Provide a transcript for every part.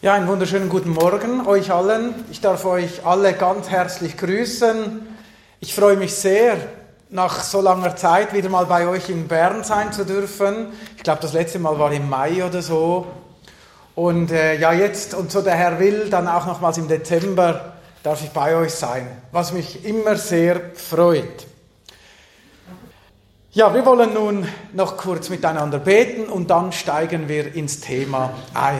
Ja, einen wunderschönen guten Morgen euch allen. Ich darf euch alle ganz herzlich grüßen. Ich freue mich sehr, nach so langer Zeit wieder mal bei euch in Bern sein zu dürfen. Ich glaube, das letzte Mal war im Mai oder so. Und jetzt, und so der Herr will, dann auch nochmals im Dezember darf ich bei euch sein, was mich immer sehr freut. Ja, wir wollen nun noch kurz miteinander beten und dann steigen wir ins Thema ein.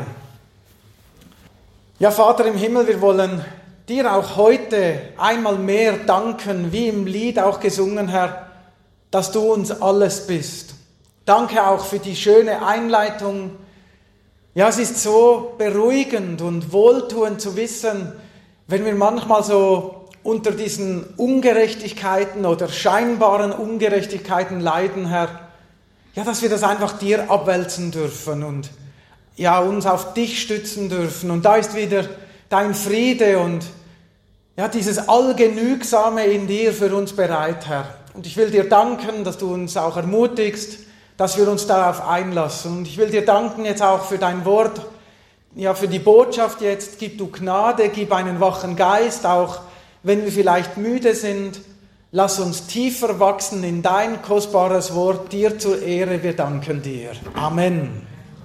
Ja, Vater im Himmel, wir wollen dir auch heute einmal mehr danken, wie im Lied auch gesungen, Herr, dass du uns alles bist. Danke auch für die schöne Einleitung. Ja, es ist so beruhigend und wohltuend zu wissen, wenn wir manchmal so unter diesen Ungerechtigkeiten oder scheinbaren Ungerechtigkeiten leiden, Herr, ja, dass wir das einfach dir abwälzen dürfen und ja, uns auf dich stützen dürfen. Und da ist wieder dein Friede und ja, dieses Allgenügsame in dir für uns bereit, Herr. Und ich will dir danken, dass du uns auch ermutigst, dass wir uns darauf einlassen. Und ich will dir danken jetzt auch für dein Wort, ja, für die Botschaft jetzt. Gib du Gnade, gib einen wachen Geist, auch wenn wir vielleicht müde sind. Lass uns tiefer wachsen in dein kostbares Wort, dir zur Ehre, wir danken dir. Amen.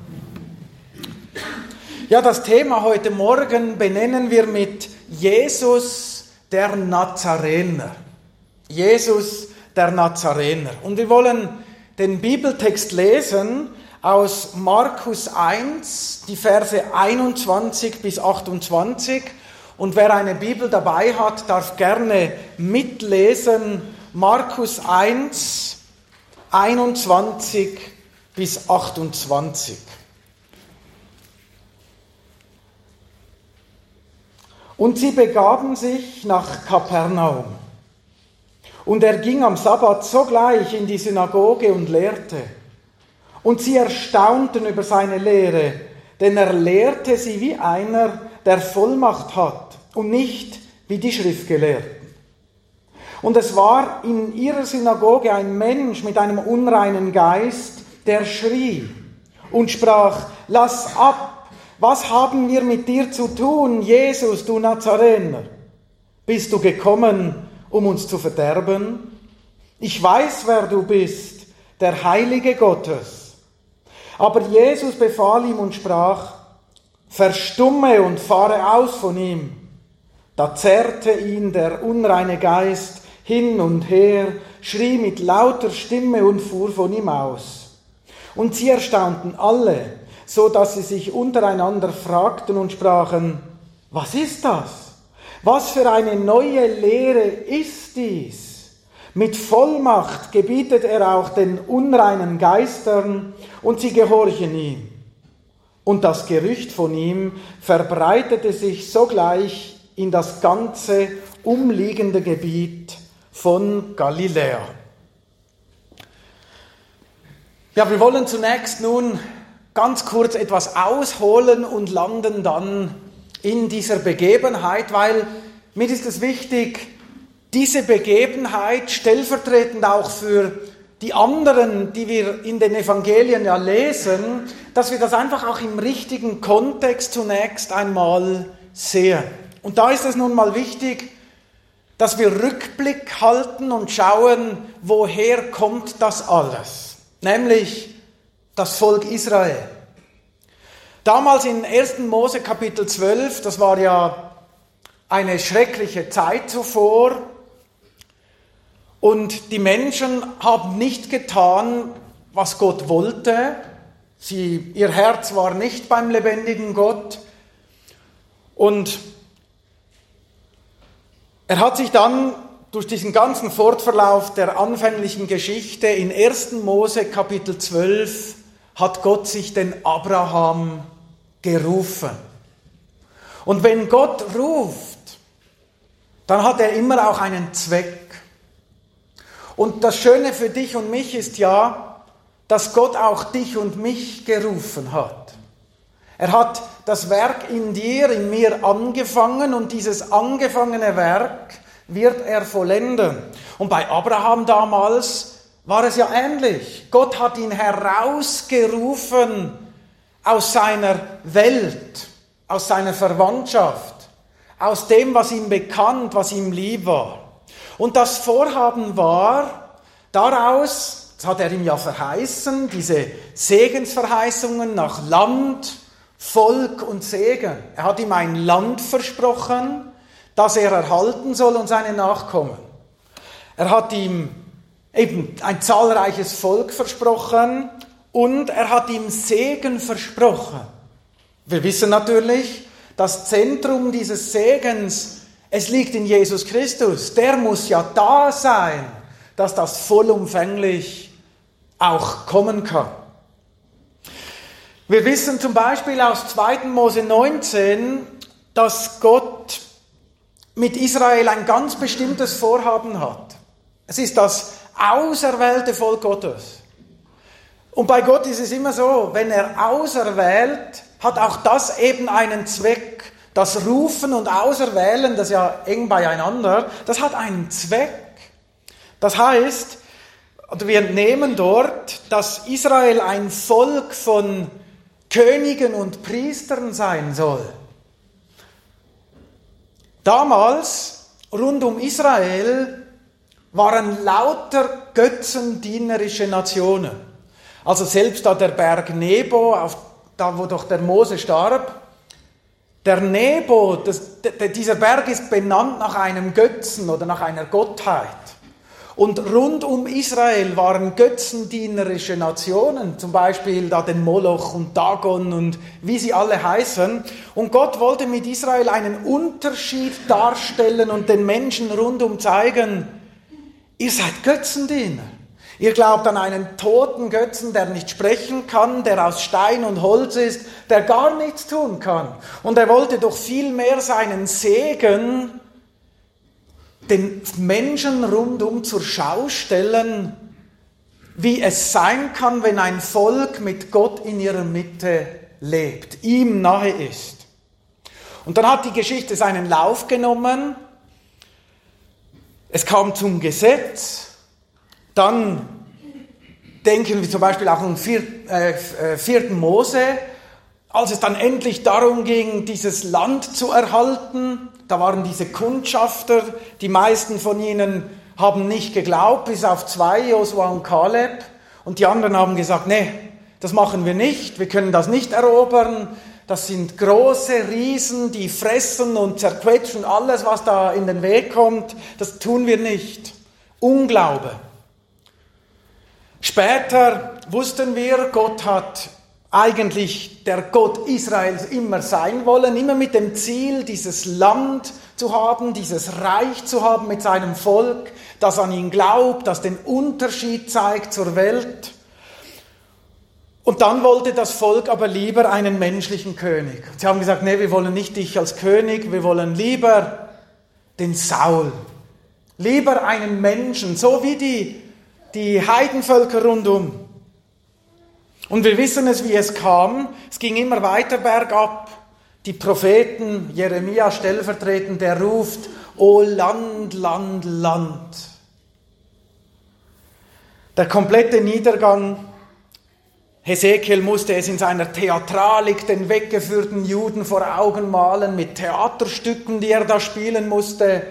Ja, das Thema heute Morgen benennen wir mit Jesus der Nazarener. Jesus der Nazarener. Und wir wollen den Bibeltext lesen aus Markus 1, die Verse 21 bis 28. Und wer eine Bibel dabei hat, darf gerne mitlesen. Markus 1, 21 bis 28. Und sie begaben sich nach Kapernaum. Und er ging am Sabbat sogleich in die Synagoge und lehrte. Und sie erstaunten über seine Lehre, denn er lehrte sie wie einer, der Vollmacht hat, und nicht wie die Schriftgelehrten. Und es war in ihrer Synagoge ein Mensch mit einem unreinen Geist, der schrie und sprach: Lass ab! Was haben wir mit dir zu tun, Jesus, du Nazarener? Bist du gekommen, um uns zu verderben? Ich weiß, wer du bist, der Heilige Gottes. Aber Jesus befahl ihm und sprach: Verstumme und fahre aus von ihm. Da zerrte ihn der unreine Geist hin und her, schrie mit lauter Stimme und fuhr von ihm aus. Und sie erstaunten alle, so dass sie sich untereinander fragten und sprachen: Was ist das? Was für eine neue Lehre ist dies? Mit Vollmacht gebietet er auch den unreinen Geistern, und sie gehorchen ihm. Und das Gerücht von ihm verbreitete sich sogleich in das ganze umliegende Gebiet von Galiläa. Ja, wir wollen zunächst nun ganz kurz etwas ausholen und landen dann in dieser Begebenheit, weil mir ist es wichtig, diese Begebenheit stellvertretend auch für die anderen, die wir in den Evangelien ja lesen, dass wir das einfach auch im richtigen Kontext zunächst einmal sehen. Und da ist es nun mal wichtig, dass wir Rückblick halten und schauen, woher kommt das alles, nämlich das Volk Israel. Damals in 1. Mose Kapitel 12, das war ja eine schreckliche Zeit zuvor, und die Menschen haben nicht getan, was Gott wollte. Ihr Herz war nicht beim lebendigen Gott. Und er hat sich dann durch diesen ganzen Fortverlauf der anfänglichen Geschichte in 1. Mose Kapitel 12 hat Gott sich den Abraham gerufen. Und wenn Gott ruft, dann hat er immer auch einen Zweck. Und das Schöne für dich und mich ist ja, dass Gott auch dich und mich gerufen hat. Er hat das Werk in dir, in mir angefangen, und dieses angefangene Werk wird er vollenden. Und bei Abraham damals war es ja ähnlich. Gott hat ihn herausgerufen aus seiner Welt, aus seiner Verwandtschaft, aus dem, was ihm bekannt, was ihm lieb war. Und das Vorhaben war, daraus, das hat er ihm ja verheißen, diese Segensverheißungen nach Land, Volk und Segen. Er hat ihm ein Land versprochen, das er erhalten soll und seine Nachkommen. Er hat ihm eben ein zahlreiches Volk versprochen und er hat ihm Segen versprochen. Wir wissen natürlich, das Zentrum dieses Segens, es liegt in Jesus Christus. Der muss ja da sein, dass das vollumfänglich auch kommen kann. Wir wissen zum Beispiel aus 2. Mose 19, dass Gott mit Israel ein ganz bestimmtes Vorhaben hat. Es ist das auserwählte Volk Gottes. Und bei Gott ist es immer so, wenn er auserwählt, hat auch das eben einen Zweck. Das Rufen und Auserwählen, das ist ja eng beieinander, das hat einen Zweck. Das heißt, wir entnehmen dort, dass Israel ein Volk von Königen und Priestern sein soll. Damals, rund um Israel, waren lauter götzendienerische Nationen. Also selbst da der Berg Nebo, da wo doch der Mose starb, der Nebo, dieser Berg ist benannt nach einem Götzen oder nach einer Gottheit. Und rund um Israel waren götzendienerische Nationen, zum Beispiel da den Moloch und Dagon und wie sie alle heißen. Und Gott wollte mit Israel einen Unterschied darstellen und den Menschen rundum zeigen, ihr seid Götzendiener. Ihr glaubt an einen toten Götzen, der nicht sprechen kann, der aus Stein und Holz ist, der gar nichts tun kann. Und er wollte doch viel mehr seinen Segen den Menschen rundum zur Schau stellen, wie es sein kann, wenn ein Volk mit Gott in ihrer Mitte lebt, ihm nahe ist. Und dann hat die Geschichte seinen Lauf genommen. Es kam zum Gesetz. Dann denken wir zum Beispiel auch um 4. Mose, als es dann endlich darum ging, dieses Land zu erhalten. Da waren diese Kundschafter, die meisten von ihnen haben nicht geglaubt, bis auf 2, Josua und Kaleb. Und die anderen haben gesagt, nee, das machen wir nicht, wir können das nicht erobern. Das sind große Riesen, die fressen und zerquetschen alles, was da in den Weg kommt. Das tun wir nicht. Unglaube. Später wussten wir, Gott hat eigentlich der Gott Israels immer sein wollen, immer mit dem Ziel, dieses Land zu haben, dieses Reich zu haben mit seinem Volk, das an ihn glaubt, das den Unterschied zeigt zur Welt. Und dann wollte das Volk aber lieber einen menschlichen König. Sie haben gesagt, nee, wir wollen nicht dich als König, wir wollen lieber den Saul. Lieber einen Menschen, so wie die Heidenvölker rundum. Und wir wissen es, wie es kam. Es ging immer weiter bergab. Die Propheten, Jeremia stellvertretend, der ruft, O Land, Land, Land. Der komplette Niedergang. Hesekiel musste es in seiner Theatralik den weggeführten Juden vor Augen malen, mit Theaterstücken, die er da spielen musste,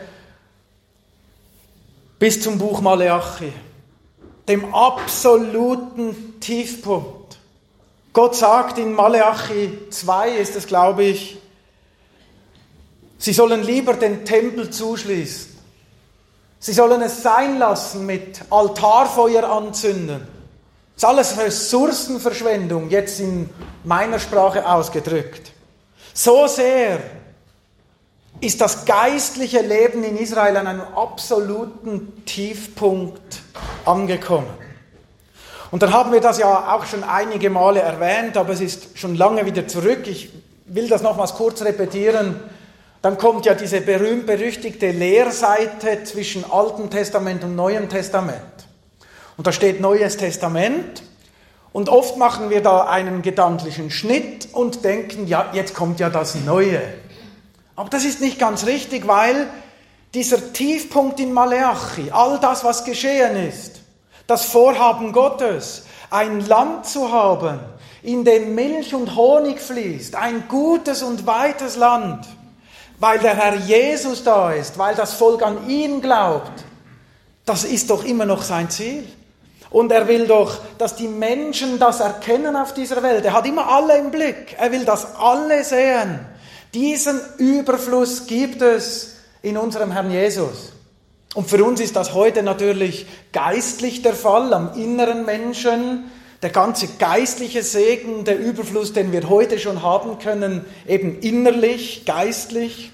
bis zum Buch Maleachi, dem absoluten Tiefpunkt. Gott sagt in Maleachi 2, ist es glaube ich, sie sollen lieber den Tempel zuschließen. Sie sollen es sein lassen mit Altarfeuer anzünden. Das ist alles Ressourcenverschwendung, jetzt in meiner Sprache ausgedrückt. So sehr ist das geistliche Leben in Israel an einem absoluten Tiefpunkt angekommen. Und dann haben wir das ja auch schon einige Male erwähnt, aber es ist schon lange wieder zurück. Ich will das nochmals kurz repetieren. Dann kommt ja diese berühmt-berüchtigte Leerseite zwischen Altem Testament und Neuem Testament. Und da steht Neues Testament. Und oft machen wir da einen gedanklichen Schnitt und denken, ja, jetzt kommt ja das Neue. Aber das ist nicht ganz richtig, weil dieser Tiefpunkt in Maleachi, all das, was geschehen ist, das Vorhaben Gottes, ein Land zu haben, in dem Milch und Honig fließt, ein gutes und weites Land, weil der Herr Jesus da ist, weil das Volk an ihn glaubt, das ist doch immer noch sein Ziel. Und er will doch, dass die Menschen das erkennen auf dieser Welt. Er hat immer alle im Blick. Er will, dass alle sehen. Diesen Überfluss gibt es in unserem Herrn Jesus. Und für uns ist das heute natürlich geistlich der Fall, am inneren Menschen. Der ganze geistliche Segen, der Überfluss, den wir heute schon haben können, eben innerlich, geistlich.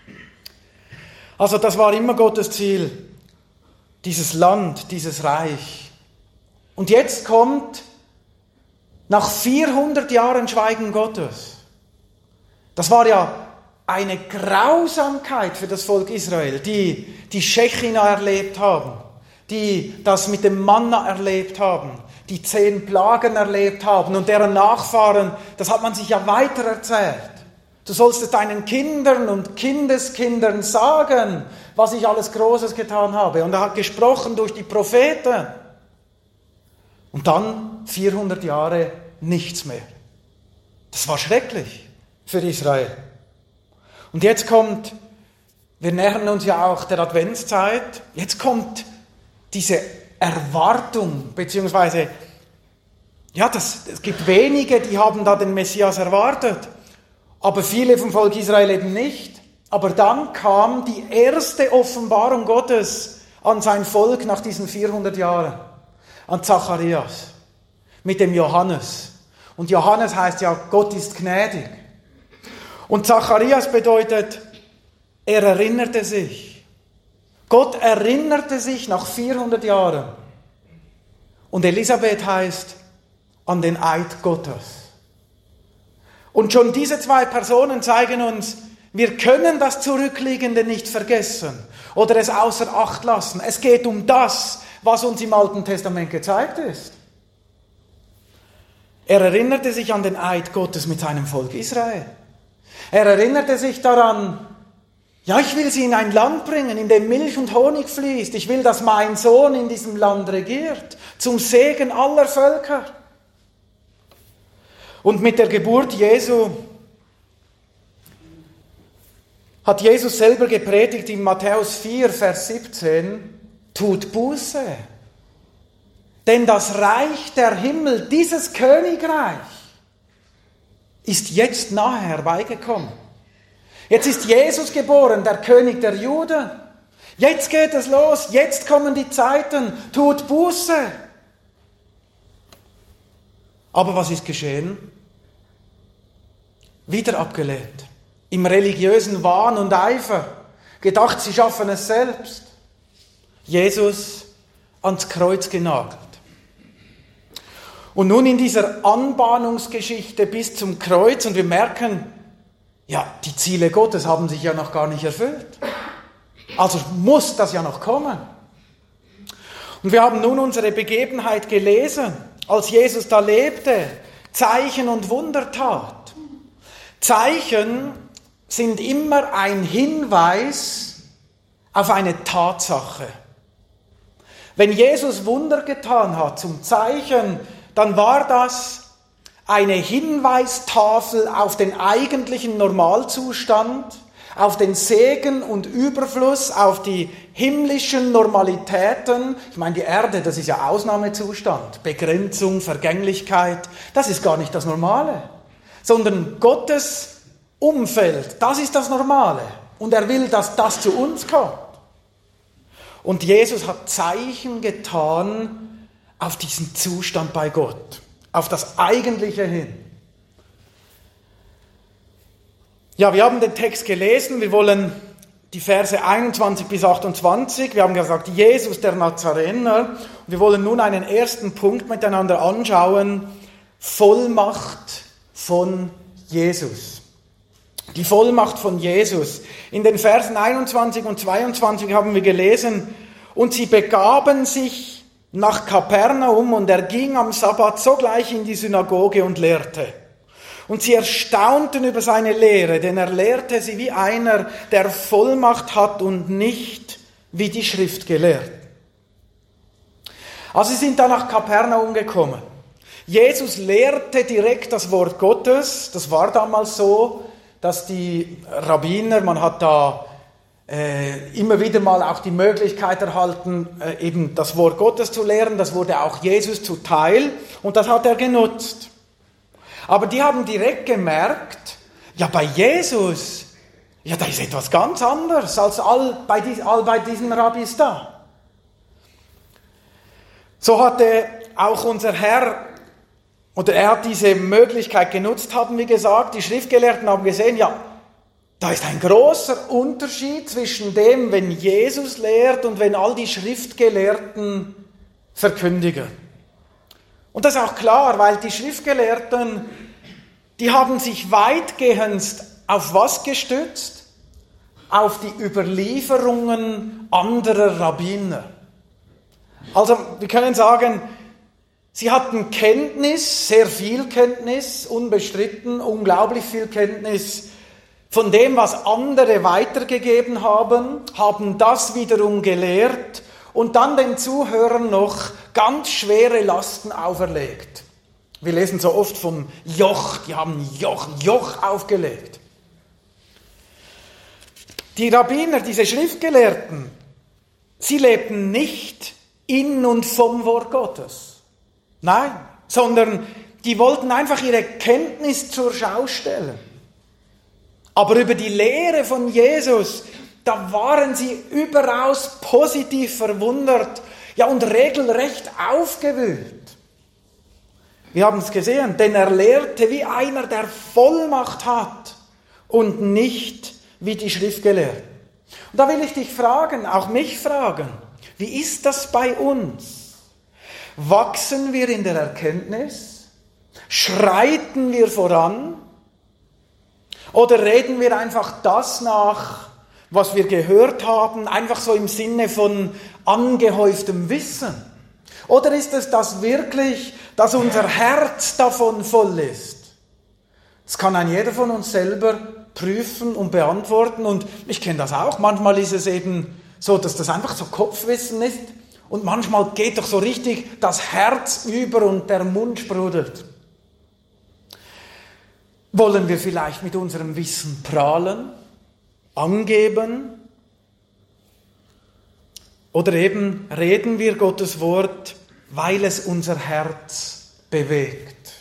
Also das war immer Gottes Ziel, dieses Land, dieses Reich. Und jetzt kommt, nach 400 Jahren Schweigen Gottes, das war ja eine Grausamkeit für das Volk Israel, die die Schechina erlebt haben, die das mit dem Manna erlebt haben, die 10 Plagen erlebt haben und deren Nachfahren, das hat man sich ja weitererzählt. Du sollst es deinen Kindern und Kindeskindern sagen, was ich alles Großes getan habe. Und er hat gesprochen durch die Propheten. Und dann 400 Jahre nichts mehr. Das war schrecklich für Israel. Und jetzt kommt, wir nähern uns ja auch der Adventszeit, jetzt kommt diese Erwartung, beziehungsweise, ja, es gibt wenige, die haben da den Messias erwartet, aber viele vom Volk Israel eben nicht. Aber dann kam die erste Offenbarung Gottes an sein Volk nach diesen 400 Jahren, an Zacharias, mit dem Johannes. Und Johannes heißt ja, Gott ist gnädig. Und Zacharias bedeutet, er erinnerte sich. Gott erinnerte sich nach 400 Jahren. Und Elisabeth heißt, an den Eid Gottes. Und schon diese 2 Personen zeigen uns, wir können das Zurückliegende nicht vergessen oder es außer Acht lassen. Es geht um das, was uns im Alten Testament gezeigt ist. Er erinnerte sich an den Eid Gottes mit seinem Volk Israel. Er erinnerte sich daran, ja, ich will sie in ein Land bringen, in dem Milch und Honig fließt. Ich will, dass mein Sohn in diesem Land regiert, zum Segen aller Völker. Und mit der Geburt Jesu hat Jesus selber gepredigt in Matthäus 4, Vers 17, tut Buße. Denn das Reich der Himmel, dieses Königreich, ist jetzt nahe herbeigekommen. Jetzt ist Jesus geboren, der König der Juden. Jetzt geht es los, jetzt kommen die Zeiten, tut Buße. Aber was ist geschehen? Wieder abgelehnt. Im religiösen Wahn und Eifer. Gedacht, sie schaffen es selbst. Jesus ans Kreuz genagelt. Und nun in dieser Anbahnungsgeschichte bis zum Kreuz, und wir merken, ja, die Ziele Gottes haben sich ja noch gar nicht erfüllt. Also muss das ja noch kommen. Und wir haben nun unsere Begebenheit gelesen, als Jesus da lebte, Zeichen und Wunder tat. Zeichen sind immer ein Hinweis auf eine Tatsache. Wenn Jesus Wunder getan hat zum Zeichen, dann war das eine Hinweistafel auf den eigentlichen Normalzustand, auf den Segen und Überfluss, auf die himmlischen Normalitäten. Ich meine, die Erde, das ist ja Ausnahmezustand, Begrenzung, Vergänglichkeit, das ist gar nicht das Normale, sondern Gottes Umfeld, das ist das Normale. Und er will, dass das zu uns kommt. Und Jesus hat Zeichen getan auf diesen Zustand bei Gott, auf das Eigentliche hin. Ja, wir haben den Text gelesen, wir wollen die Verse 21 bis 28, wir haben gesagt, Jesus der Nazarener, wir wollen nun einen ersten Punkt miteinander anschauen, Vollmacht von Jesus. Die Vollmacht von Jesus. In den Versen 21 und 22 haben wir gelesen, und sie begaben sich nach Kapernaum und er ging am Sabbat sogleich in die Synagoge und lehrte. Und sie erstaunten über seine Lehre, denn er lehrte sie wie einer, der Vollmacht hat und nicht wie die Schriftgelehrten. Also sie sind da nach Kapernaum gekommen. Jesus lehrte direkt das Wort Gottes. Das war damals so, dass die Rabbiner, man hat da immer wieder mal auch die Möglichkeit erhalten, eben das Wort Gottes zu lehren. Das wurde auch Jesus zuteil und das hat er genutzt. Aber die haben direkt gemerkt, ja bei Jesus, ja da ist etwas ganz anderes als all bei diesen Rabbis da. So hatte auch unser Herr, oder er hat diese Möglichkeit genutzt, haben wir gesagt, die Schriftgelehrten haben gesehen, ja, da ist ein großer Unterschied zwischen dem, wenn Jesus lehrt und wenn all die Schriftgelehrten verkündigen. Und das ist auch klar, weil die Schriftgelehrten, die haben sich weitgehend auf was gestützt? Auf die Überlieferungen anderer Rabbiner. Also wir können sagen, sie hatten Kenntnis, sehr viel Kenntnis, unbestritten, unglaublich viel Kenntnis von dem, was andere weitergegeben haben, haben das wiederum gelehrt und dann den Zuhörern noch ganz schwere Lasten auferlegt. Wir lesen so oft vom Joch, die haben Joch aufgelegt. Die Rabbiner, diese Schriftgelehrten, sie lebten nicht in und vom Wort Gottes. Nein, sondern die wollten einfach ihre Kenntnis zur Schau stellen. Aber über die Lehre von Jesus, da waren sie überaus positiv verwundert, ja und regelrecht aufgewühlt. Wir haben es gesehen, denn er lehrte wie einer, der Vollmacht hat und nicht wie die Schriftgelehrten. Und da will ich dich fragen, auch mich fragen, wie ist das bei uns? Wachsen wir in der Erkenntnis? Schreiten wir voran? Oder reden wir einfach das nach, was wir gehört haben, einfach so im Sinne von angehäuftem Wissen? Oder ist es das wirklich, dass unser Herz davon voll ist? Das kann ein jeder von uns selber prüfen und beantworten. Und ich kenne das auch. Manchmal ist es eben so, dass das einfach so Kopfwissen ist. Und manchmal geht doch so richtig das Herz über und der Mund sprudelt. Wollen wir vielleicht mit unserem Wissen prahlen, angeben? Oder eben reden wir Gottes Wort, weil es unser Herz bewegt?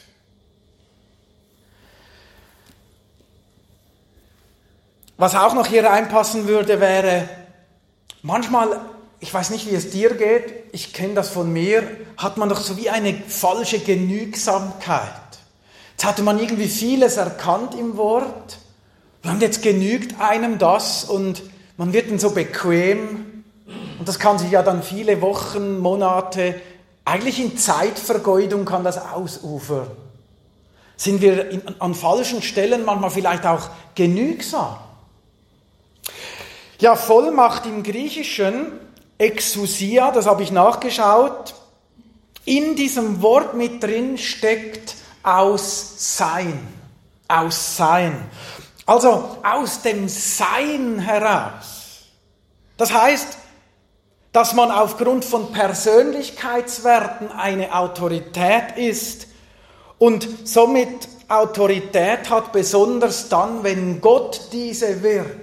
Was auch noch hier reinpassen würde, wäre, manchmal, ich weiß nicht, wie es dir geht, ich kenne das von mir, hat man doch so wie eine falsche Genügsamkeit. Jetzt hatte man irgendwie vieles erkannt im Wort und jetzt genügt einem das und man wird dann so bequem und das kann sich ja dann viele Wochen, Monate, eigentlich in Zeitvergeudung kann das ausufern. Sind wir an falschen Stellen manchmal vielleicht auch genügsam? Ja, Vollmacht im Griechischen, Exousia, das habe ich nachgeschaut, in diesem Wort mit drin steckt aus Sein. Also aus dem Sein heraus. Das heißt, dass man aufgrund von Persönlichkeitswerten eine Autorität ist und somit Autorität hat, besonders dann, wenn Gott diese wirkt.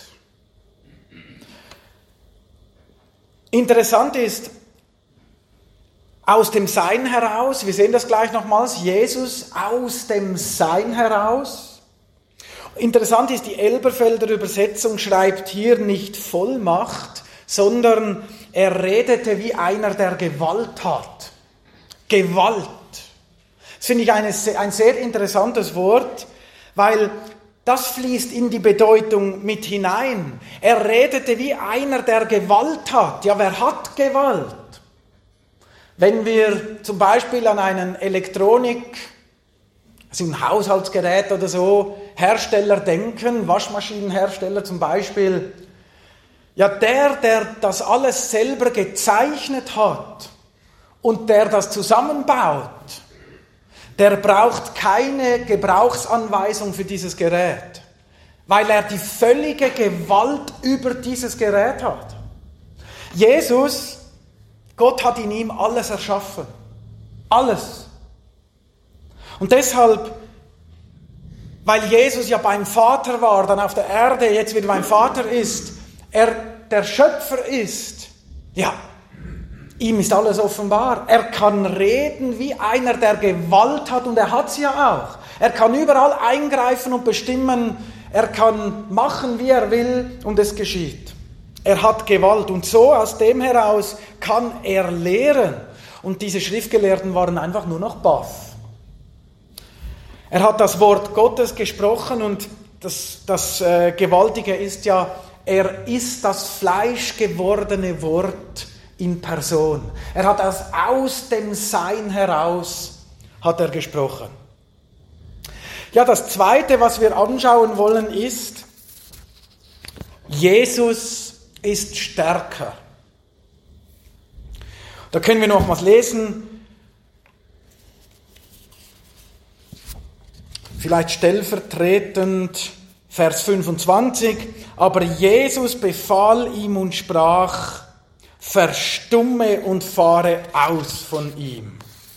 Interessant ist, aus dem Sein heraus, wir sehen das gleich nochmals, Jesus aus dem Sein heraus. Interessant ist, die Elberfelder Übersetzung schreibt hier nicht Vollmacht, sondern er redete wie einer, der Gewalt hat. Gewalt. Das finde ich ein sehr interessantes Wort, weil das fließt in die Bedeutung mit hinein. Er redete wie einer, der Gewalt hat. Ja, wer hat Gewalt? Wenn wir zum Beispiel an einen Elektronik, also ein Haushaltsgerät oder so, Hersteller denken, Waschmaschinenhersteller zum Beispiel, ja, der das alles selber gezeichnet hat und der das zusammenbaut, der braucht keine Gebrauchsanweisung für dieses Gerät, weil er die völlige Gewalt über dieses Gerät hat. Jesus, Gott hat in ihm alles erschaffen. Alles. Und deshalb, weil Jesus ja beim Vater war, dann auf der Erde, jetzt wieder beim Vater ist, er der Schöpfer ist, ja, ihm ist alles offenbar. Er kann reden wie einer, der Gewalt hat, und er hat sie ja auch. Er kann überall eingreifen und bestimmen. Er kann machen, wie er will, und es geschieht. Er hat Gewalt, und so aus dem heraus kann er lehren. Und diese Schriftgelehrten waren einfach nur noch baff. Er hat das Wort Gottes gesprochen, und das Gewaltige ist ja, er ist das fleischgewordene Wort in Person. Er hat aus dem Sein heraus hat er gesprochen. Ja, das Zweite, was wir anschauen wollen, ist, Jesus ist stärker. Da können wir noch was lesen. Vielleicht stellvertretend Vers 25. Aber Jesus befahl ihm und sprach: Verstumme und fahre aus von ihm.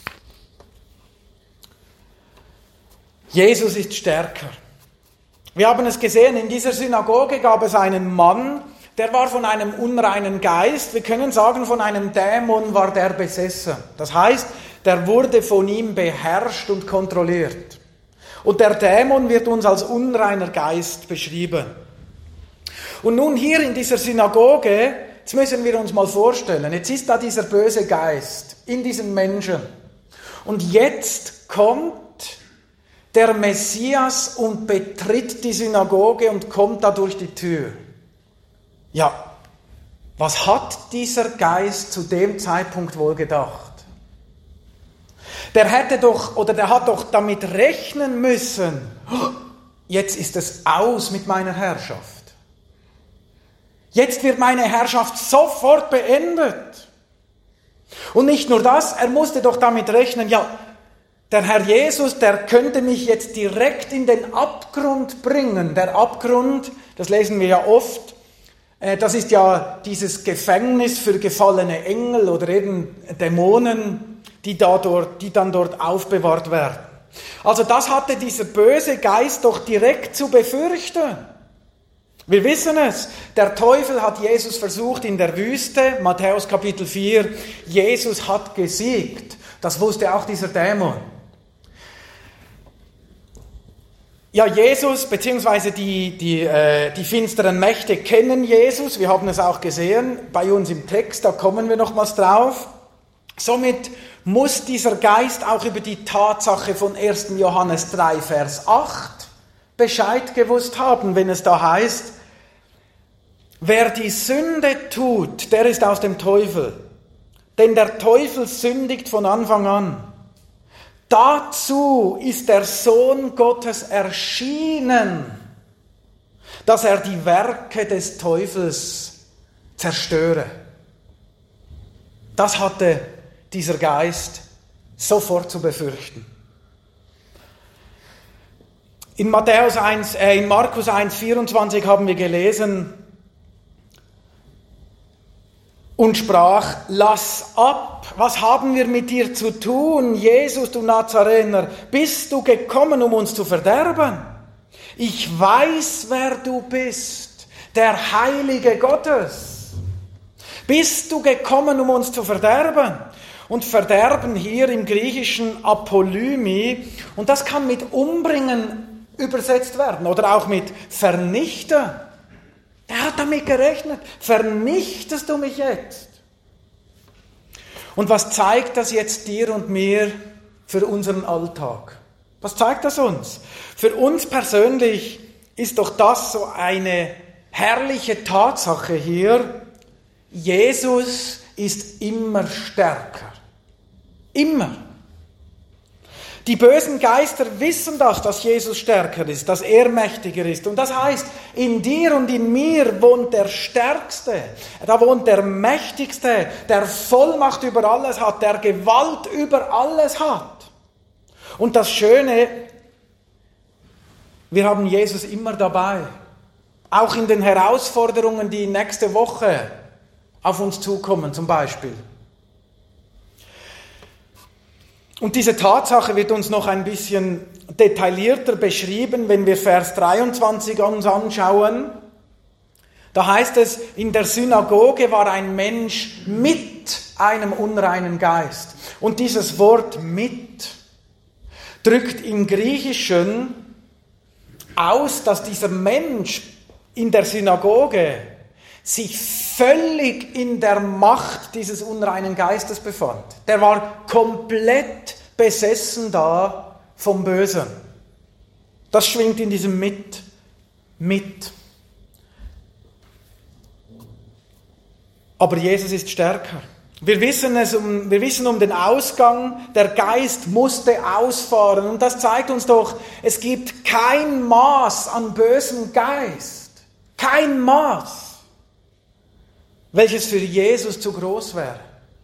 Jesus ist stärker. Wir haben es gesehen, in dieser Synagoge gab es einen Mann, der war von einem unreinen Geist, wir können sagen, von einem Dämon war der besessen. Das heißt, der wurde von ihm beherrscht und kontrolliert. Und der Dämon wird uns als unreiner Geist beschrieben. Und nun hier in dieser Synagoge, jetzt müssen wir uns mal vorstellen, jetzt ist da dieser böse Geist in diesem Menschen. Und jetzt kommt der Messias und betritt die Synagoge und kommt da durch die Tür. Ja, was hat dieser Geist zu dem Zeitpunkt wohl gedacht? Der hat doch damit rechnen müssen, jetzt ist es aus mit meiner Herrschaft. Jetzt wird meine Herrschaft sofort beendet. Und nicht nur das, er musste doch damit rechnen, ja, der Herr Jesus, der könnte mich jetzt direkt in den Abgrund bringen. Der Abgrund, das lesen wir ja oft, das ist ja dieses Gefängnis für gefallene Engel oder eben Dämonen, die dann dort aufbewahrt werden. Also das hatte dieser böse Geist doch direkt zu befürchten. Wir wissen es, der Teufel hat Jesus versucht in der Wüste, Matthäus Kapitel 4, Jesus hat gesiegt. Das wusste auch dieser Dämon. Ja, Jesus bzw. die finsteren Mächte kennen Jesus, wir haben es auch gesehen bei uns im Text, da kommen wir nochmals drauf. Somit muss dieser Geist auch über die Tatsache von 1. Johannes 3, Vers 8 Bescheid gewusst haben, wenn es da heißt, wer die Sünde tut, der ist aus dem Teufel. Denn der Teufel sündigt von Anfang an. Dazu ist der Sohn Gottes erschienen, dass er die Werke des Teufels zerstöre. Das hatte dieser Geist sofort zu befürchten. In Markus 1,24 haben wir gelesen und sprach: Lass ab, was haben wir mit dir zu tun, Jesus, du Nazarener? Bist du gekommen, um uns zu verderben? Ich weiß, wer du bist, der Heilige Gottes. Bist du gekommen, um uns zu verderben? Und Verderben hier im Griechischen Apolymi, und das kann mit umbringen übersetzt werden oder auch mit vernichten. Er hat damit gerechnet, vernichtest du mich jetzt? Und was zeigt das jetzt dir und mir für unseren Alltag? Was zeigt das uns? Für uns persönlich ist doch das so eine herrliche Tatsache hier. Jesus ist immer stärker. Immer. Die bösen Geister wissen das, dass Jesus stärker ist, dass er mächtiger ist. Und das heißt, in dir und in mir wohnt der Stärkste, da wohnt der Mächtigste, der Vollmacht über alles hat, der Gewalt über alles hat. Und das Schöne, wir haben Jesus immer dabei. Auch in den Herausforderungen, die nächste Woche auf uns zukommen, zum Beispiel. Und diese Tatsache wird uns noch ein bisschen detaillierter beschrieben, wenn wir Vers 23 uns anschauen. Da heißt es, in der Synagoge war ein Mensch mit einem unreinen Geist. Und dieses Wort mit drückt im Griechischen aus, dass dieser Mensch in der Synagoge sich völlig in der Macht dieses unreinen Geistes befand. Der war komplett besessen da vom Bösen. Das schwingt in diesem mit. Aber Jesus ist stärker. Wir wissen um den Ausgang, der Geist musste ausfahren. Und das zeigt uns doch, es gibt kein Maß an bösem Geist. Kein Maß, welches für Jesus zu groß wäre.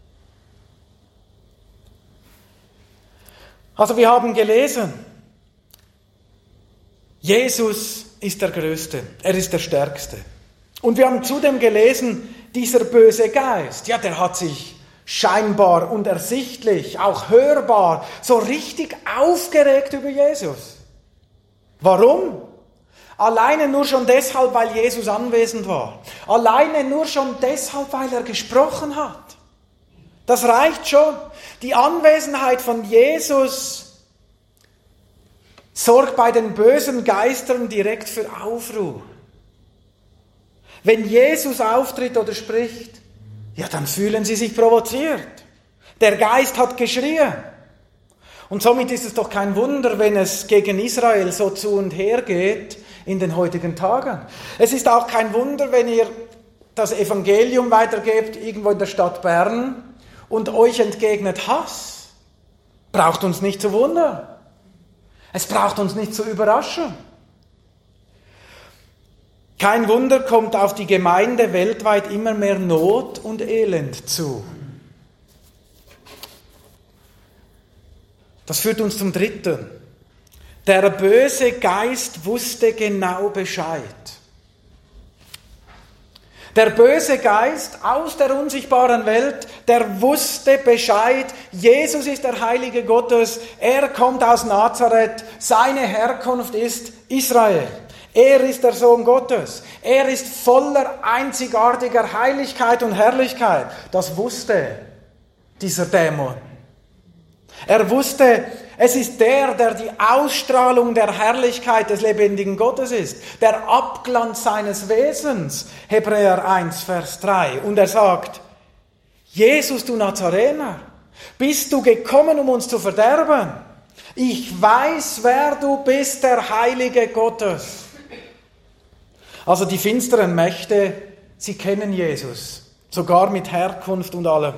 Also wir haben gelesen, Jesus ist der Größte, er ist der Stärkste. Und wir haben zudem gelesen, dieser böse Geist, ja, der hat sich scheinbar und ersichtlich, auch hörbar, so richtig aufgeregt über Jesus. Warum? Alleine nur schon deshalb, weil Jesus anwesend war. Alleine nur schon deshalb, weil er gesprochen hat. Das reicht schon. Die Anwesenheit von Jesus sorgt bei den bösen Geistern direkt für Aufruhr. Wenn Jesus auftritt oder spricht, ja, dann fühlen sie sich provoziert. Der Geist hat geschrien. Und somit ist es doch kein Wunder, wenn es gegen Israel so zu und her geht in den heutigen Tagen. Es ist auch kein Wunder, wenn ihr das Evangelium weitergebt irgendwo in der Stadt Bern und euch entgegnet Hass. Braucht uns nicht zu wundern. Es braucht uns nicht zu überraschen. Kein Wunder, kommt auf die Gemeinde weltweit immer mehr Not und Elend zu. Das führt uns zum Dritten. Der böse Geist wusste genau Bescheid. Der böse Geist aus der unsichtbaren Welt, der wusste Bescheid. Jesus ist der Heilige Gottes. Er kommt aus Nazareth. Seine Herkunft ist Israel. Er ist der Sohn Gottes. Er ist voller einzigartiger Heiligkeit und Herrlichkeit. Das wusste dieser Dämon. Er wusste, es ist der die Ausstrahlung der Herrlichkeit des lebendigen Gottes ist. Der Abglanz seines Wesens. Hebräer 1, Vers 3. Und er sagt, Jesus, du Nazarener, bist du gekommen, um uns zu verderben? Ich weiß, wer du bist, der Heilige Gottes. Also die finsteren Mächte, sie kennen Jesus, sogar mit Herkunft und allem.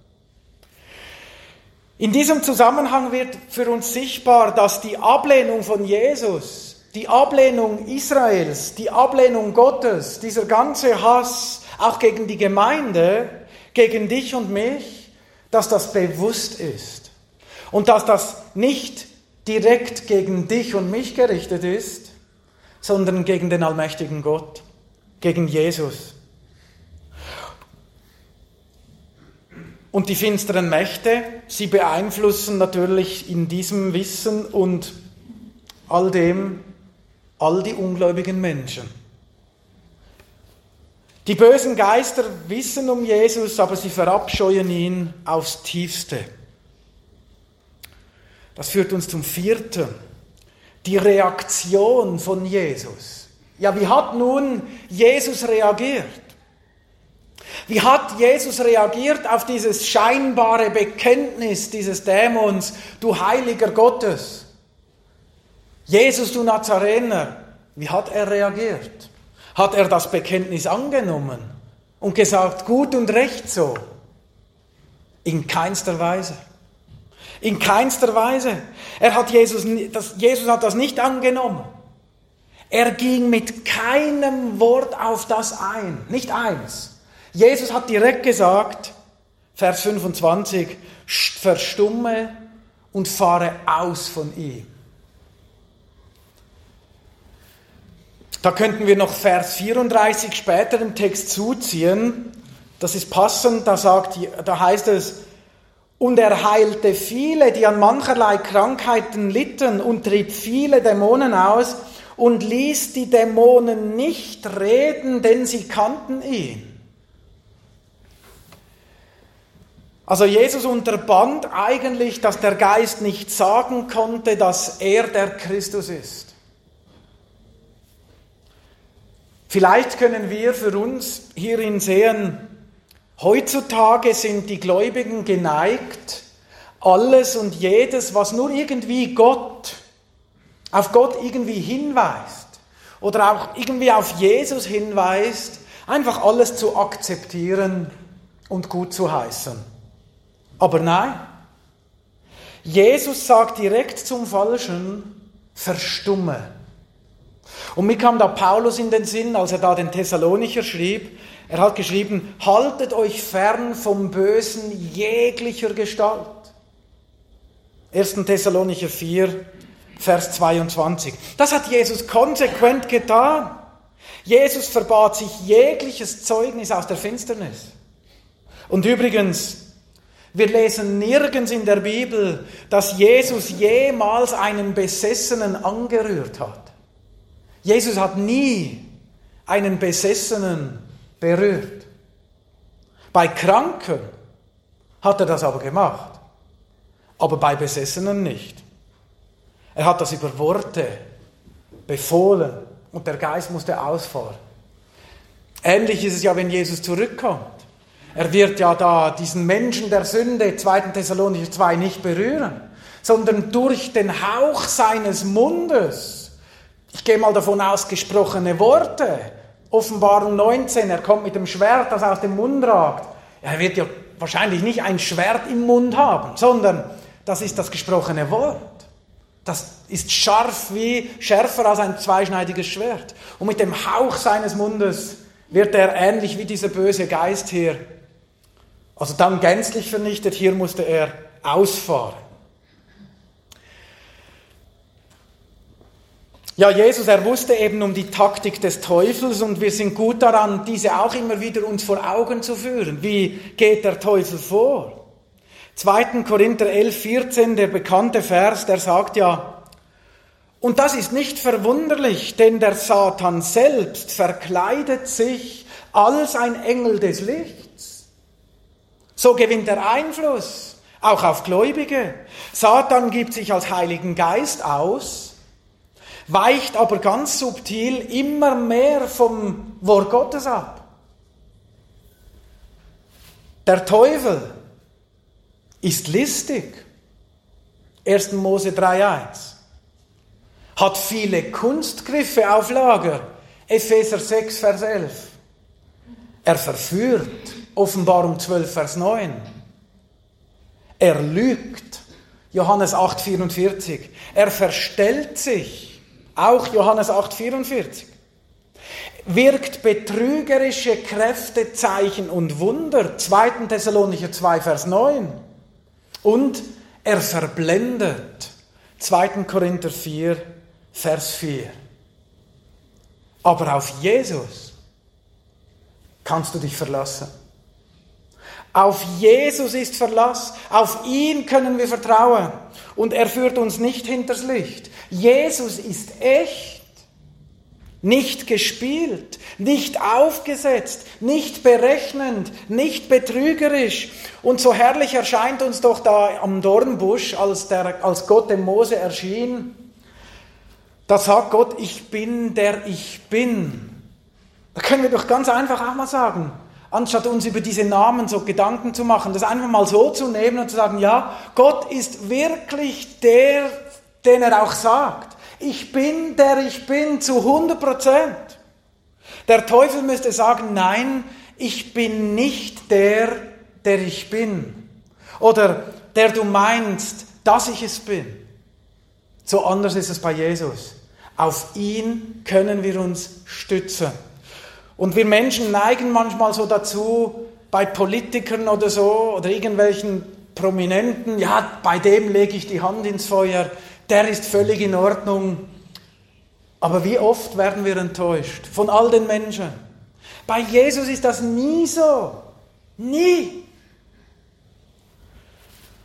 In diesem Zusammenhang wird für uns sichtbar, dass die Ablehnung von Jesus, die Ablehnung Israels, die Ablehnung Gottes, dieser ganze Hass, auch gegen die Gemeinde, gegen dich und mich, dass das bewusst ist. Und dass das nicht direkt gegen dich und mich gerichtet ist, sondern gegen den allmächtigen Gott, gegen Jesus. Und die finsteren Mächte, sie beeinflussen natürlich in diesem Wissen und all die ungläubigen Menschen. Die bösen Geister wissen um Jesus, aber sie verabscheuen ihn aufs Tiefste. Das führt uns zum Vierten. Die Reaktion von Jesus. Ja, wie hat nun Jesus reagiert? Wie hat Jesus reagiert auf dieses scheinbare Bekenntnis dieses Dämons, du Heiliger Gottes? Jesus, du Nazarener, wie hat er reagiert? Hat er das Bekenntnis angenommen und gesagt, gut und recht so? In keinster Weise. In keinster Weise. Jesus hat das nicht angenommen. Er ging mit keinem Wort auf das ein. Nicht eins. Jesus hat direkt gesagt, Vers 25, verstumme und fahre aus von ihm. Da könnten wir noch Vers 34 später im Text zuziehen. Das ist passend, da heißt es, Und er heilte viele, die an mancherlei Krankheiten litten, und trieb viele Dämonen aus und ließ die Dämonen nicht reden, denn sie kannten ihn. Also Jesus unterband eigentlich, dass der Geist nicht sagen konnte, dass er der Christus ist. Vielleicht können wir für uns hierin sehen, heutzutage sind die Gläubigen geneigt, alles und jedes, was nur irgendwie auf Gott irgendwie hinweist oder auch irgendwie auf Jesus hinweist, einfach alles zu akzeptieren und gut zu heißen. Aber nein, Jesus sagt direkt zum Falschen, verstumme. Und mir kam da Paulus in den Sinn, als er da den Thessalonicher schrieb. Er hat geschrieben, haltet euch fern vom Bösen jeglicher Gestalt. 1. Thessalonicher 4, Vers 22. Das hat Jesus konsequent getan. Jesus verbat sich jegliches Zeugnis aus der Finsternis. Und übrigens, wir lesen nirgends in der Bibel, dass Jesus jemals einen Besessenen angerührt hat. Jesus hat nie einen Besessenen berührt. Bei Kranken hat er das aber gemacht, aber bei Besessenen nicht. Er hat das über Worte befohlen und der Geist musste ausfahren. Ähnlich ist es ja, wenn Jesus zurückkommt. Er wird ja da diesen Menschen der Sünde, 2. Thessalonicher 2, nicht berühren, sondern durch den Hauch seines Mundes, ich gehe mal davon aus, gesprochene Worte, Offenbarung 19, er kommt mit dem Schwert, das aus dem Mund ragt. Er wird ja wahrscheinlich nicht ein Schwert im Mund haben, sondern das ist das gesprochene Wort. Das ist schärfer als ein zweischneidiges Schwert. Und mit dem Hauch seines Mundes wird er ähnlich wie dieser böse Geist hier, also dann gänzlich vernichtet, hier musste er ausfahren. Ja, Jesus, er wusste eben um die Taktik des Teufels und wir sind gut daran, diese auch immer wieder uns vor Augen zu führen. Wie geht der Teufel vor? 2. Korinther 11, 14, der bekannte Vers, der sagt ja, und das ist nicht verwunderlich, denn der Satan selbst verkleidet sich als ein Engel des Lichts. So gewinnt er Einfluss, auch auf Gläubige. Satan gibt sich als Heiligen Geist aus, weicht aber ganz subtil immer mehr vom Wort Gottes ab. Der Teufel ist listig. 1. Mose 3,1. Hat viele Kunstgriffe auf Lager. Epheser 6, Vers 11. Er verführt. Offenbarung 12, Vers 9. Er lügt. Johannes 8, 44. Er verstellt sich. Auch Johannes 8, 44. Wirkt betrügerische Kräfte, Zeichen und Wunder. 2. Thessalonicher 2, Vers 9. Und er verblendet. 2. Korinther 4, Vers 4. Aber auf Jesus kannst du dich verlassen. Auf Jesus ist Verlass. Auf ihn können wir vertrauen. Und er führt uns nicht hinters Licht. Jesus ist echt. Nicht gespielt, nicht aufgesetzt, nicht berechnend, nicht betrügerisch. Und so herrlich erscheint uns doch da am Dornbusch, als Gott dem Mose erschien. Da sagt Gott, ich bin der ich bin. Da können wir doch ganz einfach auch mal sagen, anstatt uns über diese Namen so Gedanken zu machen, das einfach mal so zu nehmen und zu sagen, ja, Gott ist wirklich der, den er auch sagt. Ich bin der ich bin zu 100%. Der Teufel müsste sagen, nein, ich bin nicht der, der ich bin. Oder der du meinst, dass ich es bin. So anders ist es bei Jesus. Auf ihn können wir uns stützen. Und wir Menschen neigen manchmal so dazu, bei Politikern oder so, oder irgendwelchen Prominenten, ja, bei dem lege ich die Hand ins Feuer, der ist völlig in Ordnung. Aber wie oft werden wir enttäuscht von all den Menschen? Bei Jesus ist das nie so. Nie.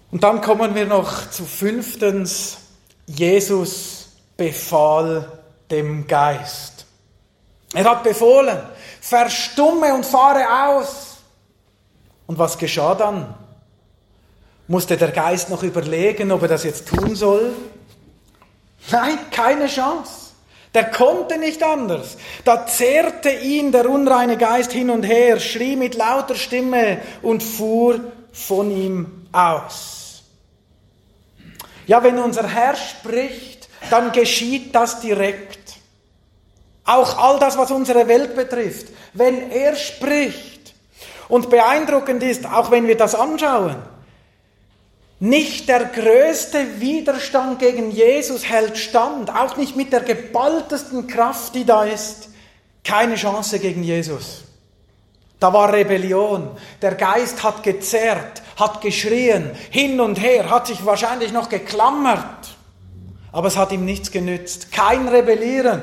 Und dann kommen wir noch zu 5. Jesus befahl dem Geist. Er hat befohlen, verstumme und fahre aus. Und was geschah dann? Musste der Geist noch überlegen, ob er das jetzt tun soll? Nein, keine Chance. Der konnte nicht anders. Da zehrte ihn der unreine Geist hin und her, schrie mit lauter Stimme und fuhr von ihm aus. Ja, wenn unser Herr spricht, dann geschieht das direkt. Auch all das, was unsere Welt betrifft. Wenn er spricht. Und beeindruckend ist, auch wenn wir das anschauen, nicht der größte Widerstand gegen Jesus hält stand, auch nicht mit der geballtesten Kraft, die da ist. Keine Chance gegen Jesus. Da war Rebellion. Der Geist hat gezerrt, hat geschrien, hin und her, hat sich wahrscheinlich noch geklammert. Aber es hat ihm nichts genützt. Kein Rebellieren.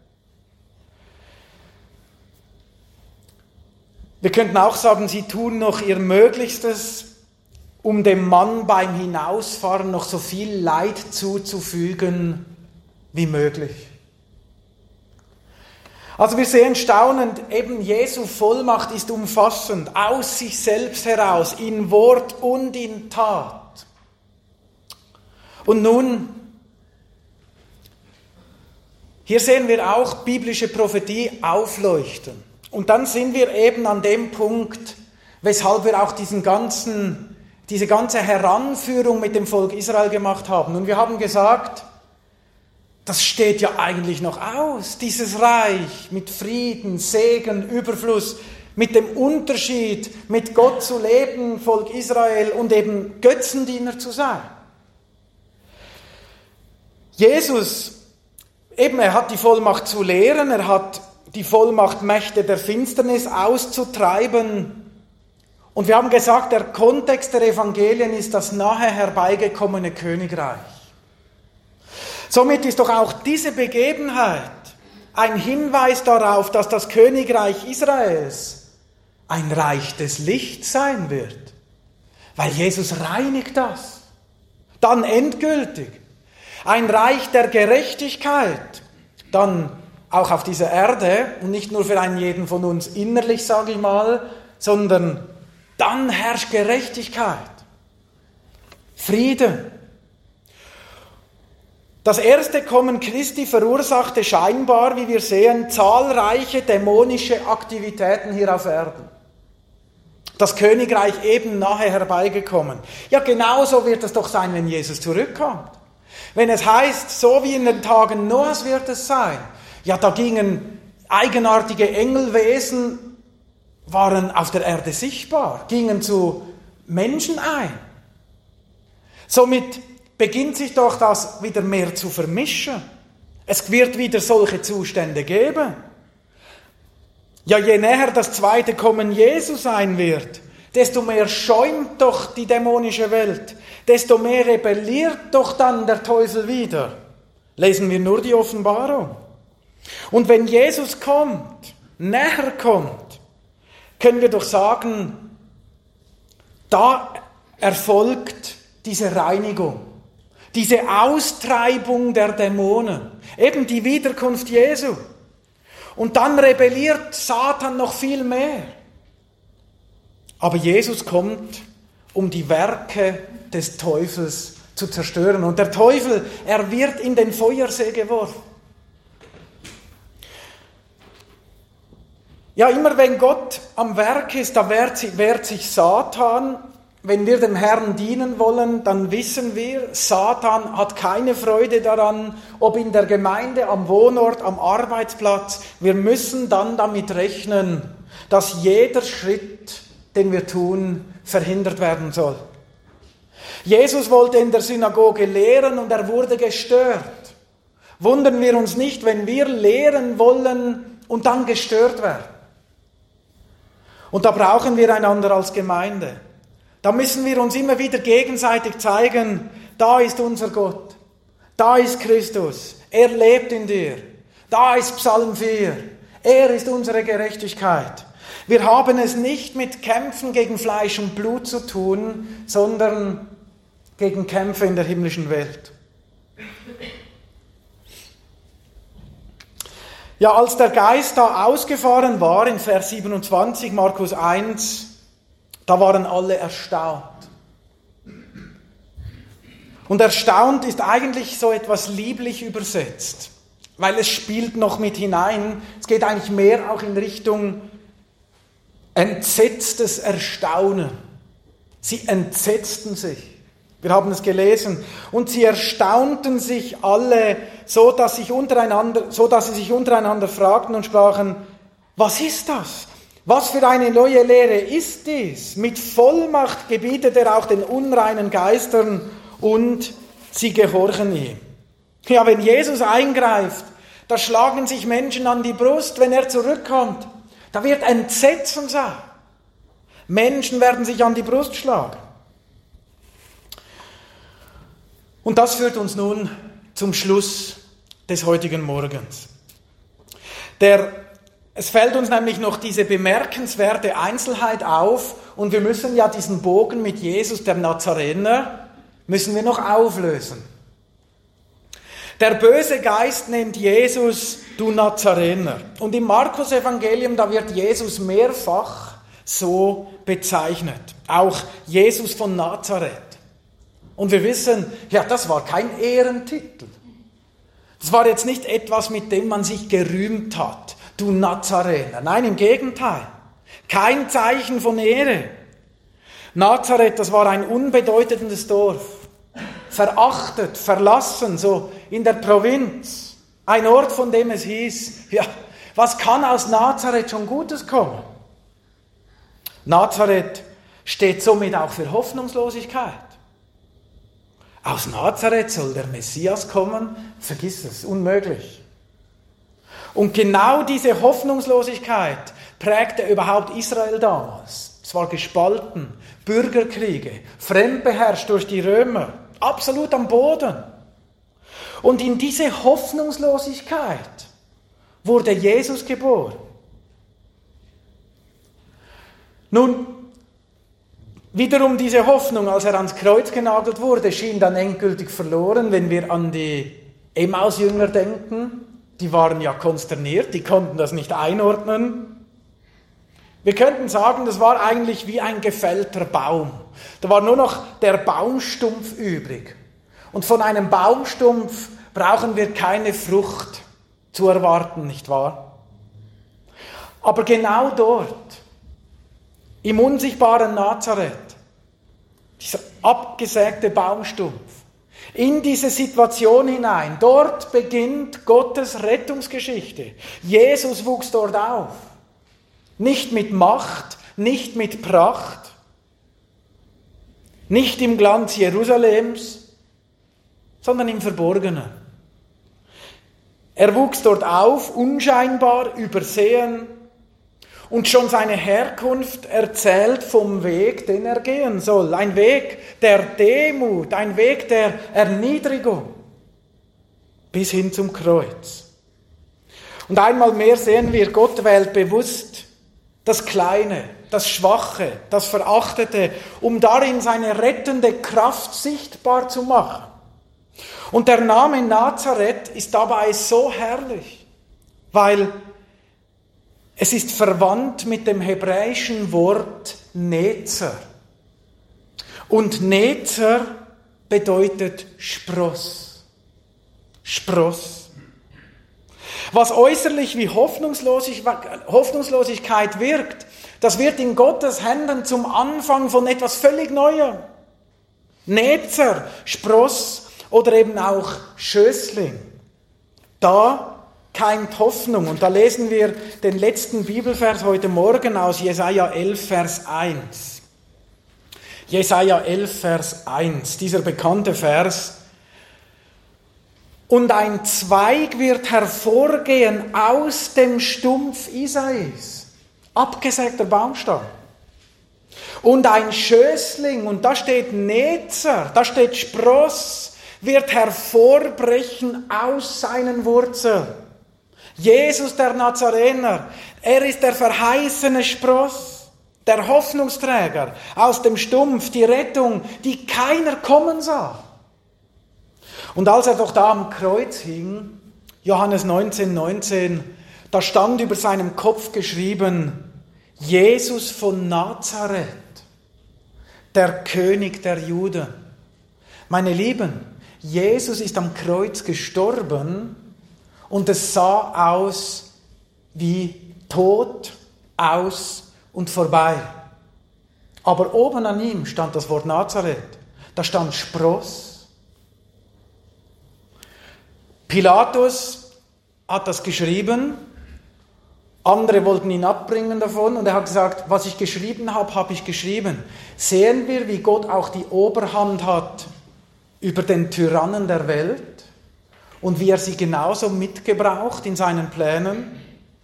Wir könnten auch sagen, sie tun noch ihr Möglichstes, um dem Mann beim Hinausfahren noch so viel Leid zuzufügen wie möglich. Also wir sehen staunend, eben Jesu Vollmacht ist umfassend, aus sich selbst heraus, in Wort und in Tat. Und nun, hier sehen wir auch biblische Prophetie aufleuchten. Und dann sind wir eben an dem Punkt, weshalb wir auch diese ganze Heranführung mit dem Volk Israel gemacht haben. Und wir haben gesagt, das steht ja eigentlich noch aus, dieses Reich mit Frieden, Segen, Überfluss, mit dem Unterschied, mit Gott zu leben, Volk Israel, und eben Götzendiener zu sein. Jesus, eben er hat die Vollmacht zu lehren, er hat die Vollmacht, Mächte der Finsternis auszutreiben. Und wir haben gesagt, der Kontext der Evangelien ist das nahe herbeigekommene Königreich. Somit ist doch auch diese Begebenheit ein Hinweis darauf, dass das Königreich Israels ein Reich des Lichts sein wird. Weil Jesus reinigt das. Dann endgültig. Ein Reich der Gerechtigkeit. Dann auch auf dieser Erde und nicht nur für einen jeden von uns innerlich, sage ich mal, sondern dann herrscht Gerechtigkeit, Friede. Das erste Kommen Christi verursachte scheinbar, wie wir sehen, zahlreiche dämonische Aktivitäten hier auf Erden. Das Königreich eben nahe herbeigekommen. Ja, genauso wird es doch sein, wenn Jesus zurückkommt. Wenn es heißt, so wie in den Tagen Noahs wird es sein. Ja, da gingen eigenartige Engelwesen, waren auf der Erde sichtbar, gingen zu Menschen ein. Somit beginnt sich doch das wieder mehr zu vermischen. Es wird wieder solche Zustände geben. Ja, je näher das zweite Kommen Jesu sein wird, desto mehr schäumt doch die dämonische Welt, desto mehr rebelliert doch dann der Teufel wieder. Lesen wir nur die Offenbarung. Und wenn Jesus kommt, näher kommt, können wir doch sagen, da erfolgt diese Reinigung, diese Austreibung der Dämonen, eben die Wiederkunft Jesu. Und dann rebelliert Satan noch viel mehr. Aber Jesus kommt, um die Werke des Teufels zu zerstören. Und der Teufel, er wird in den Feuersee geworfen. Ja, immer wenn Gott am Werk ist, da wehrt sich Satan. Wenn wir dem Herrn dienen wollen, dann wissen wir, Satan hat keine Freude daran, ob in der Gemeinde, am Wohnort, am Arbeitsplatz. Wir müssen dann damit rechnen, dass jeder Schritt, den wir tun, verhindert werden soll. Jesus wollte in der Synagoge lehren und er wurde gestört. Wundern wir uns nicht, wenn wir lehren wollen und dann gestört werden. Und da brauchen wir einander als Gemeinde. Da müssen wir uns immer wieder gegenseitig zeigen, da ist unser Gott, da ist Christus, er lebt in dir, da ist Psalm 4, er ist unsere Gerechtigkeit. Wir haben es nicht mit Kämpfen gegen Fleisch und Blut zu tun, sondern gegen Kämpfe in der himmlischen Welt. Ja, als der Geist da ausgefahren war, in Vers 27, Markus 1, da waren alle erstaunt. Und erstaunt ist eigentlich so etwas lieblich übersetzt, weil es spielt noch mit hinein. Es geht eigentlich mehr auch in Richtung entsetztes Erstaunen. Sie entsetzten sich. Wir haben es gelesen. Und sie erstaunten sich alle, so dass sie sich untereinander fragten und sprachen, was ist das? Was für eine neue Lehre ist dies? Mit Vollmacht gebietet er auch den unreinen Geistern und sie gehorchen ihm. Ja, wenn Jesus eingreift, da schlagen sich Menschen an die Brust, wenn er zurückkommt. Da wird Entsetzen sein. Menschen werden sich an die Brust schlagen. Und das führt uns nun zum Schluss des heutigen Morgens. Es fällt uns nämlich noch diese bemerkenswerte Einzelheit auf und wir müssen ja diesen Bogen mit Jesus, der Nazarener, müssen wir noch auflösen. Der böse Geist nennt Jesus, du Nazarener. Und im Markus-Evangelium, da wird Jesus mehrfach so bezeichnet. Auch Jesus von Nazareth. Und wir wissen, ja, das war kein Ehrentitel. Das war jetzt nicht etwas, mit dem man sich gerühmt hat. Du Nazarener. Nein, im Gegenteil. Kein Zeichen von Ehre. Nazareth, das war ein unbedeutendes Dorf. Verachtet, verlassen, so in der Provinz. Ein Ort, von dem es hieß, ja, was kann aus Nazareth schon Gutes kommen? Nazareth steht somit auch für Hoffnungslosigkeit. Aus Nazareth soll der Messias kommen? Vergiss es, unmöglich. Und genau diese Hoffnungslosigkeit prägte überhaupt Israel damals. Es war gespalten, Bürgerkriege, fremdbeherrscht durch die Römer, absolut am Boden. Und in diese Hoffnungslosigkeit wurde Jesus geboren. Nun, wiederum diese Hoffnung, als er ans Kreuz genagelt wurde, schien dann endgültig verloren, wenn wir an die Emmaus-Jünger denken. Die waren ja konsterniert, die konnten das nicht einordnen. Wir könnten sagen, das war eigentlich wie ein gefällter Baum. Da war nur noch der Baumstumpf übrig. Und von einem Baumstumpf brauchen wir keine Frucht zu erwarten, nicht wahr? Aber genau dort, im unsichtbaren Nazareth, dieser abgesägte Baumstumpf, in diese Situation hinein, dort beginnt Gottes Rettungsgeschichte. Jesus wuchs dort auf. Nicht mit Macht, nicht mit Pracht, nicht im Glanz Jerusalems, sondern im Verborgenen. Er wuchs dort auf, unscheinbar, übersehen, und schon seine Herkunft erzählt vom Weg, den er gehen soll. Ein Weg der Demut, ein Weg der Erniedrigung, bis hin zum Kreuz. Und einmal mehr sehen wir, Gott wählt bewusst das Kleine, das Schwache, das Verachtete, um darin seine rettende Kraft sichtbar zu machen. Und der Name Nazareth ist dabei so herrlich, weil es ist verwandt mit dem hebräischen Wort Nezer. Und Nezer bedeutet Spross. Spross. Was äußerlich wie Hoffnungslosigkeit wirkt, das wird in Gottes Händen zum Anfang von etwas völlig Neuem. Nezer, Spross oder eben auch Schößling. Da keimt Hoffnung. Und da lesen wir den letzten Bibelvers heute Morgen aus Jesaja 11, Vers 1. Jesaja 11, Vers 1, dieser bekannte Vers. Und ein Zweig wird hervorgehen aus dem Stumpf Isais. Abgesägter Baumstamm. Und ein Schößling, und da steht Nezer, da steht Spross, wird hervorbrechen aus seinen Wurzeln. Jesus der Nazarener, er ist der verheißene Spross. der Hoffnungsträger aus dem Stumpf, die Rettung, die keiner kommen sah. Und als er doch da am Kreuz hing, Johannes 19,19, da stand über seinem Kopf geschrieben, Jesus von Nazareth, der König der Juden. Meine Lieben, Jesus ist am Kreuz gestorben und es sah aus wie tot, aus und vorbei. Aber oben an ihm stand das Wort Nazareth. Da stand Spross. Pilatus hat das geschrieben. Andere wollten ihn abbringen davon und er hat gesagt, was ich geschrieben habe, habe ich geschrieben. Sehen wir, wie Gott auch die Oberhand hat über den Tyrannen der Welt und wie er sie genauso mitgebraucht in seinen Plänen.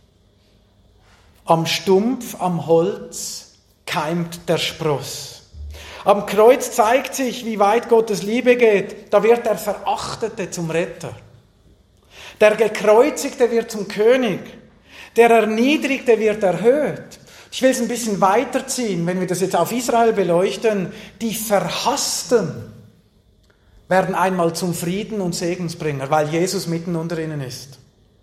Am Stumpf, am Holz keimt der Spross. Am Kreuz zeigt sich, wie weit Gottes Liebe geht. Da wird der Verachtete zum Retter. Der Gekreuzigte wird zum König. Der Erniedrigte wird erhöht. Ich will es ein bisschen weiterziehen, wenn wir das jetzt auf Israel beleuchten. Die Verhassten werden einmal zum Frieden und Segensbringer, weil Jesus mitten unter ihnen ist.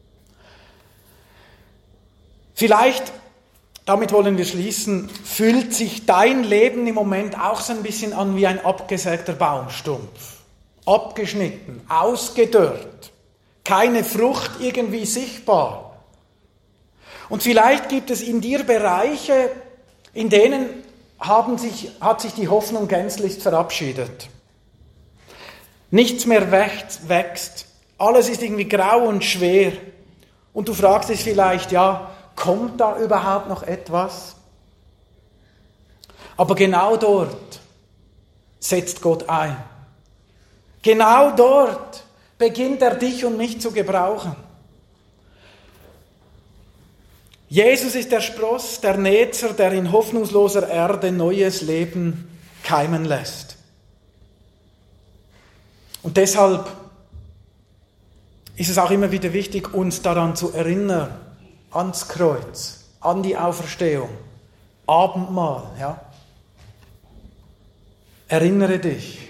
Vielleicht, damit wollen wir schließen, fühlt sich dein Leben im Moment auch so ein bisschen an wie ein abgesägter Baumstumpf. Abgeschnitten, ausgedörrt, keine Frucht irgendwie sichtbar. Und vielleicht gibt es in dir Bereiche, in denen hat sich die Hoffnung gänzlich verabschiedet. Nichts mehr wächst, alles ist irgendwie grau und schwer. Und du fragst dich vielleicht, ja, kommt da überhaupt noch etwas? Aber genau dort setzt Gott ein. Genau dort beginnt er dich und mich zu gebrauchen. Jesus ist der Spross, der Näzer, der in hoffnungsloser Erde neues Leben keimen lässt. Und deshalb ist es auch immer wieder wichtig, uns daran zu erinnern, ans Kreuz, an die Auferstehung, Abendmahl, ja. Erinnere dich,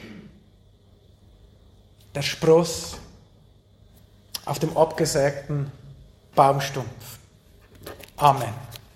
der Spross auf dem abgesägten Baumstumpf. Amen.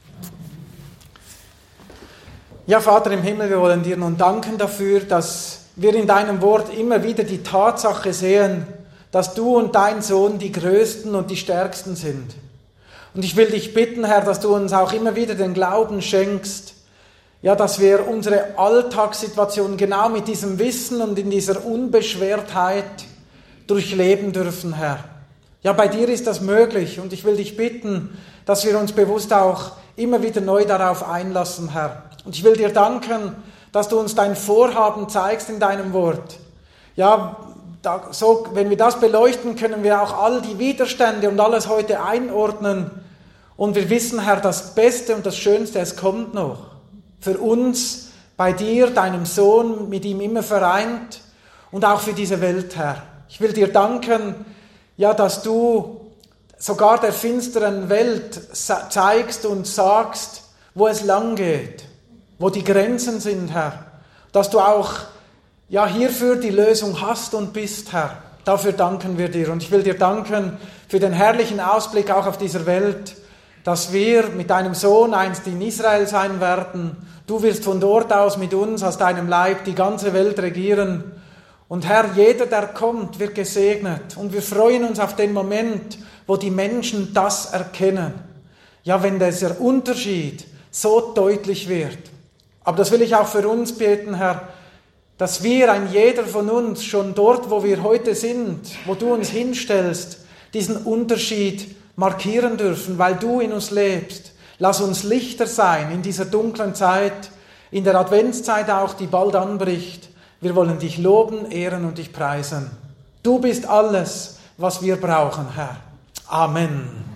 Ja, Vater im Himmel, wir wollen dir nun danken dafür, dass wir in deinem Wort immer wieder die Tatsache sehen, dass du und dein Sohn die Größten und die Stärksten sind. Und ich will dich bitten, Herr, dass du uns auch immer wieder den Glauben schenkst, ja, dass wir unsere Alltagssituation genau mit diesem Wissen und in dieser Unbeschwertheit durchleben dürfen, Herr. Ja, bei dir ist das möglich und ich will dich bitten, dass wir uns bewusst auch immer wieder neu darauf einlassen, Herr. Und ich will dir danken, dass du uns dein Vorhaben zeigst in deinem Wort. Ja, wenn wir das beleuchten, können wir auch all die Widerstände und alles heute einordnen. Und wir wissen, Herr, das Beste und das Schönste, es kommt noch. Für uns, bei dir, deinem Sohn, mit ihm immer vereint und auch für diese Welt, Herr. Ich will dir danken, ja, dass du sogar der finsteren Welt zeigst und sagst, wo es lang geht, wo die Grenzen sind, Herr. Dass du auch ja, hierfür die Lösung hast und bist, Herr. Dafür danken wir dir. Und ich will dir danken für den herrlichen Ausblick auch auf dieser Welt, dass wir mit deinem Sohn einst in Israel sein werden. Du wirst von dort aus mit uns, aus deinem Leib, die ganze Welt regieren. Und Herr, jeder, der kommt, wird gesegnet. Und wir freuen uns auf den Moment, wo die Menschen das erkennen. Ja, wenn dieser Unterschied so deutlich wird. Aber das will ich auch für uns beten, Herr, dass wir, ein jeder von uns, schon dort, wo wir heute sind, wo du uns hinstellst, diesen Unterschied markieren dürfen, weil du in uns lebst. Lass uns Lichter sein in dieser dunklen Zeit, in der Adventszeit auch, die bald anbricht. Wir wollen dich loben, ehren und dich preisen. Du bist alles, was wir brauchen, Herr. Amen.